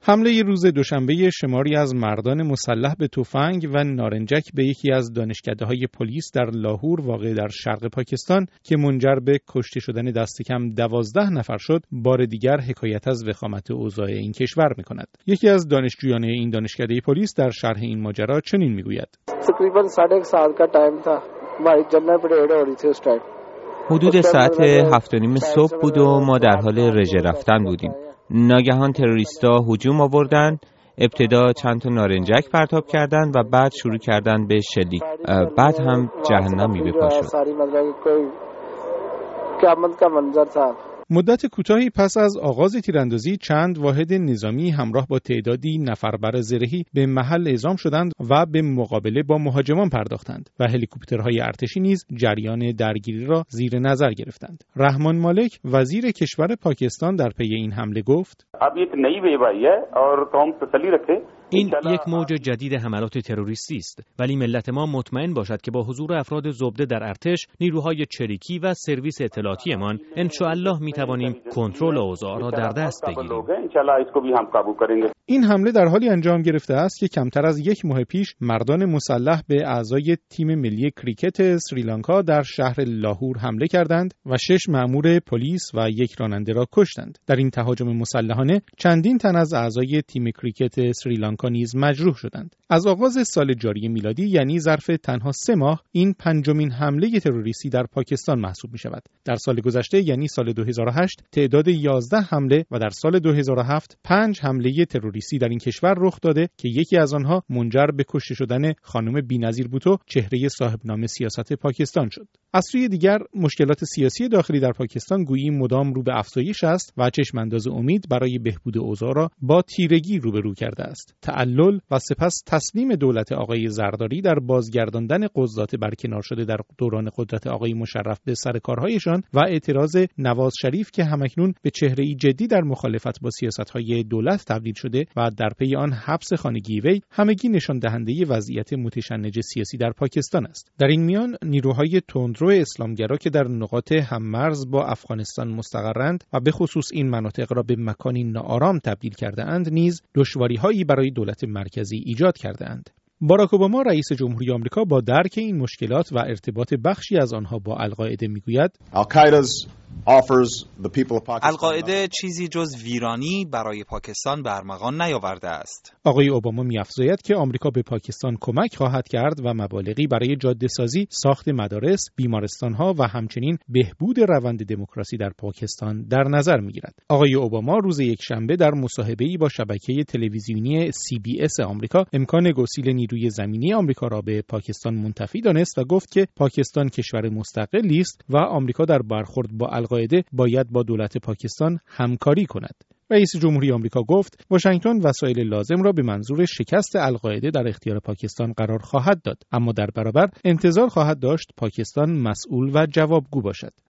حمله روز دوشنبه شماری از مردان مسلح به تفنگ و نارنجک به یکی از دانشکده‌های پلیس در لاهور واقع در شرق پاکستان که منجر به کشته شدن دست کم 12 نفر شد، بار دیگر حکایت از وخامت اوضاع این کشور می‌کند. یکی از دانشجویان این دانشکده پلیس در شرح این ماجرا چنین می‌گوید: تقریباً 1.5 ساعت کا टाइम था हमारी general parade हो रही थी उस टाइम. حدود ساعت 7:30 صبح بود و ما در حال رژه رفتن بودیم. ناگهان تروریستا هجوم آوردن، ابتدا چند تا نارنجک پرتاب کردن و بعد شروع کردن به شلیک. بعد هم جهنمی به پا شد. مدت کوتاهی پس از آغاز تیراندازی چند واحد نظامی همراه با تعدادی نفربر زرهی به محل اعزام شدند و به مقابله با مهاجمان پرداختند و هلیکوپترهای ارتشی نیز جریان درگیری را زیر نظر گرفتند. رحمان مالک وزیر کشور پاکستان در پی این حمله گفت: این یک موج جدید حملات تروریستی است، ولی ملت ما مطمئن باشد که با حضور افراد زبده در ارتش، نیروهای چریکی و سرویس اطلاعاتیمان ان شاء الله می توانیم کنترل اوضاع را در دست بگیریم. این حمله در حالی انجام گرفته است که کمتر از یک ماه پیش مردان مسلح به اعضای تیم ملی کریکت سریلانکا در شهر لاهور حمله کردند و 6 مأمور پلیس و 1 راننده را کشتند. در این تهاجم مسلحانه چندین تن از اعضای تیم کریکت سریلانکا نیز مجروح شدند. از آغاز سال جاری میلادی یعنی ظرف تنها 3 ماه این 5مین حمله تروریستی در پاکستان محسوب می شود. در سال گذشته یعنی سال 2008 تعداد 11 حمله و در سال 2007 5 حمله تروریستی در این کشور رخ داده که یکی از آنها منجر به کشته شدن خانم بی‌نظیر بوتو، چهره صاحب نام سیاست پاکستان شد. از سوی دیگر مشکلات سیاسی داخلی در پاکستان گویی مدام رو به افزایش است و چشمانداز امید برای بهبود اوضاع را با تیرگی روبرو کرده است. تعلل و سپس تسلیم دولت آقای زرداری در بازگرداندن قضات برکنار شده در دوران قدرت آقای مشرف به سر کارهایشان و اعتراض نواز شریف که همکنون به چهره‌ای جدی در مخالفت با سیاست‌های دولت تبدیل شده و در پی آن حبس خانگی وی، همگی نشان دهنده وضعیت متشنج سیاسی در پاکستان است. در این میان نیروهای تندرو اسلامگرا که در نقاط هممرز با افغانستان مستقرند و به خصوص این مناطق را به مکانی ناآرام تبدیل کرده اند نیز دشواری‌هایی برای دولت مرکزی ایجاد کرده اند. باراک اوباما رئیس جمهوری آمریکا با درک این مشکلات و ارتباط بخشی از آنها با القاعده میگوید: القاعده چیزی جز ویرانی برای پاکستان به ارمغان نیاورده است. آقای اوباما می‌افزاید که آمریکا به پاکستان کمک خواهد کرد و مبالغی برای جاده‌سازی، ساخت مدارس، بیمارستان‌ها و همچنین بهبود روند دموکراسی در پاکستان در نظر می‌گیرد. آقای اوباما روز یکشنبه در مصاحبه‌ای با شبکه تلویزیونی CBS آمریکا امکان گسیل نیروی زمینی آمریکا را به پاکستان منتفی دانست و گفت که پاکستان کشور مستقلی است و آمریکا در برخورد با القاعده باید با دولت پاکستان همکاری کند. رئیس جمهوری آمریکا گفت واشنگتن وسایل لازم را به منظور شکست القاعده در اختیار پاکستان قرار خواهد داد، اما در برابر انتظار خواهد داشت پاکستان مسئول و جوابگو باشد.